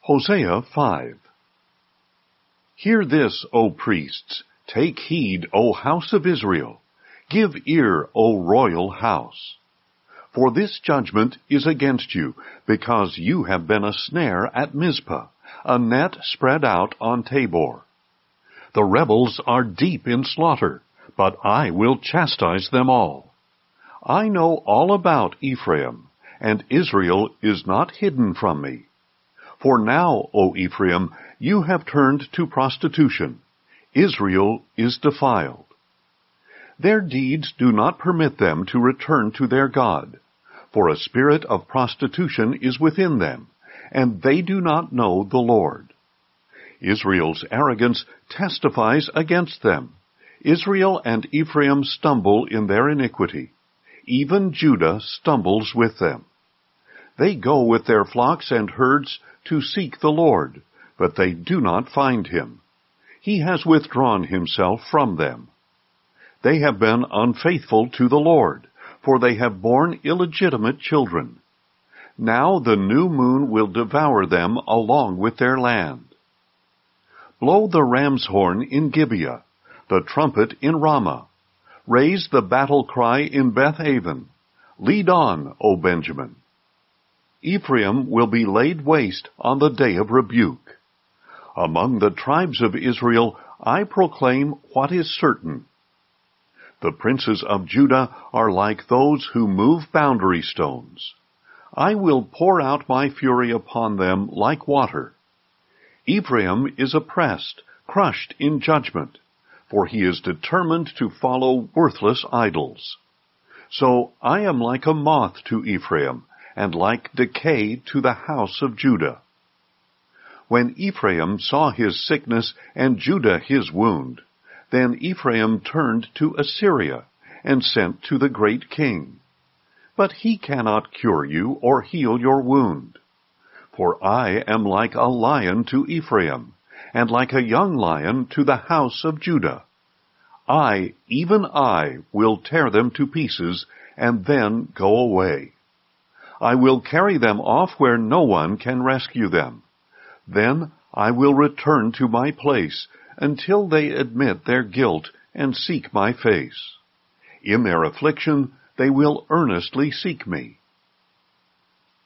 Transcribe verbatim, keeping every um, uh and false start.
Hosea five. Hear this, O priests, take heed, O house of Israel. Give ear, O royal house. For this judgment is against you, because you have been a snare at Mizpah, a net spread out on Tabor. The rebels are deep in slaughter, but I will chastise them all. I know all about Ephraim, and Israel is not hidden from me. For now, O Ephraim, you have turned to prostitution. Israel is defiled. Their deeds do not permit them to return to their God, for a spirit of prostitution is within them, and they do not know the Lord. Israel's arrogance testifies against them. Israel and Ephraim stumble in their iniquity. Even Judah stumbles with them. They go with their flocks and herds to seek the Lord, but they do not find him. He has withdrawn himself from them. They have been unfaithful to the Lord, for they have borne illegitimate children. Now the new moon will devour them along with their land. Blow the ram's horn in Gibeah, the trumpet in Ramah. Raise the battle cry in Beth-aven. Lead on, O Benjamin. Ephraim will be laid waste on the day of rebuke. Among the tribes of Israel I proclaim what is certain. The princes of Judah are like those who move boundary stones. I will pour out my fury upon them like water. Ephraim is oppressed, crushed in judgment, for he is determined to follow worthless idols. So I am like a moth to Ephraim, and like decay to the house of Judah. When Ephraim saw his sickness and Judah his wound, then Ephraim turned to Assyria and sent to the great king. But he cannot cure you or heal your wound. For I am like a lion to Ephraim, and like a young lion to the house of Judah. I, even I, will tear them to pieces, and then go away. I will carry them off where no one can rescue them. Then I will return to my place until they admit their guilt and seek my face. In their affliction they will earnestly seek me.